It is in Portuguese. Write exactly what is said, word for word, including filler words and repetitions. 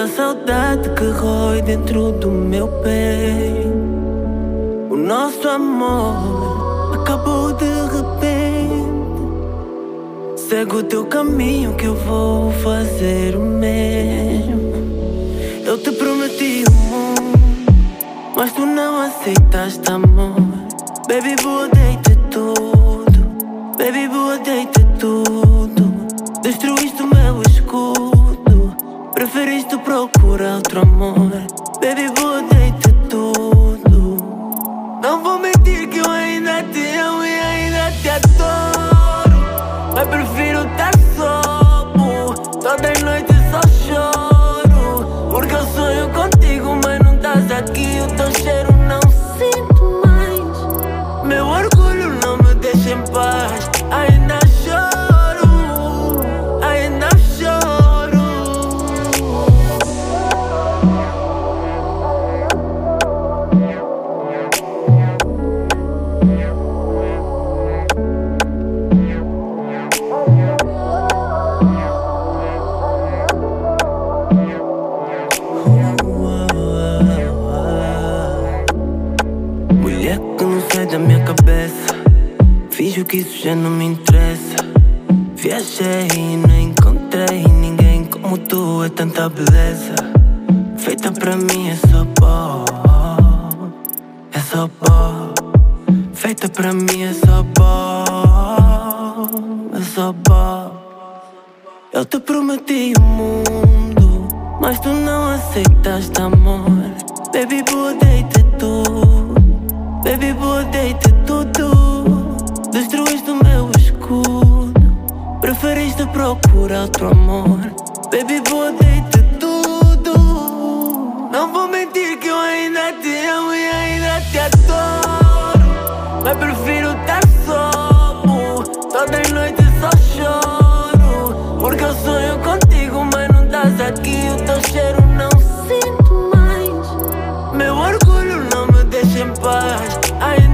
a saudade que rói dentro do meu peito. O nosso amor acabou de repente. Segue o teu caminho que eu vou fazer o mesmo. Eu te prometi o mundo, mas tu não aceitaste amor. Baby boa, dei-te tudo. Baby boa, dei-te tudo. Destruíste o meu escudo. Preferiste procurar outro amor. Baby boa, dei-te tudo. Não vou mentir que eu ainda te amo e ainda te adoro. Mas prefiro estar só, pô. Todas as noites só choro, porque eu sonho contigo, mas não estás aqui. O teu cheiro não sinto mais. Meu orgulho não me deixa em paz. Ainda choro, ainda choro. Mulher que não sai da minha cabeça. Finjo que isso já não me interessa. Viajei e não encontrei ninguém como tu, é tanta beleza. Feita pra mim é só pó, é só pó. Feita pra mim é só pó, é só pó. Eu te prometi o mundo, mas tu não aceitaste amor. Baby boa, dei-te tudo. Baby boa, dei-te tudo. Destruíste o meu escudo. Preferiste procurar outro amor. Baby boa, dei-te tudo. Não vou mentir que eu ainda te amo e ainda te adoro. Mas prefiro estar só, pô. Todas as noites só choro, porque eu sonho contigo, mas não estás aqui. O teu cheiro não sinto mais. Meu orgulho não me deixa em paz. Ai,